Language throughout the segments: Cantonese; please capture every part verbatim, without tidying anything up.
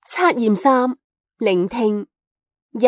測驗三，聆聽一。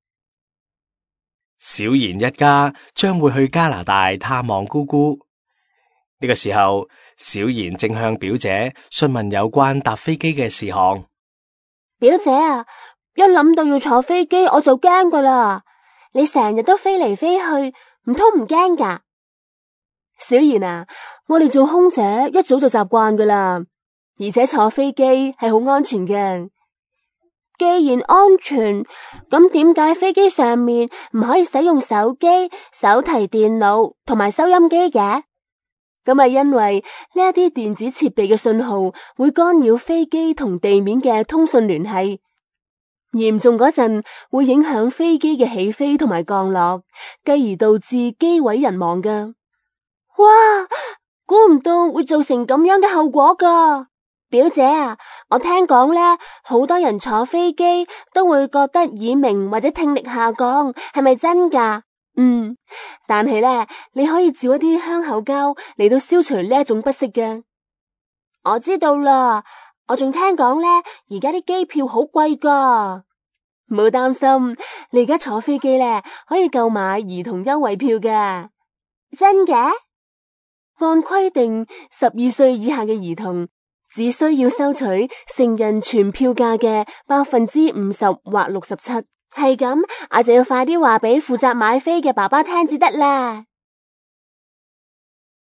小賢一家將會去加拿大探望姑姑。呢個時候，小賢正向表姐詢問有關搭飛機嘅事項。 表姐啊，一諗到要坐飛機我就驚噶啦。你成日都飛嚟飛去，唔通唔驚噶？小賢啊，我哋做空姐一早就習慣噶啦，而且坐飛機係好安全嘅。既然安全，咁點解飛機上面唔可以使用手機、手提電腦同埋收音機嘅？咁係因為呢一啲電子設備嘅信號會干擾飛機同地面嘅通訊聯繫，嚴重嗰陣會影響飛機嘅起飛同埋降落，繼而導致機毀人亡噶。哇，估唔到會造成咁樣嘅後果噶。表姐啊，我聽講咧，好多人坐飛機都會覺得耳鳴或者聽力下降，係咪真噶？嗯，但係咧，你可以照一啲香口膠嚟到消除呢一種不適嘅。我知道啦，我仲聽講咧，而家啲機票好貴噶。唔好擔心，你而家坐飛機咧可以購買兒童優惠票嘅。真嘅？按規定，十二歲以下嘅兒童只需要收取成人全票價嘅百分之五十或六十七，係咁，我就要快啲話俾負責買飛嘅爸爸聽至得啦。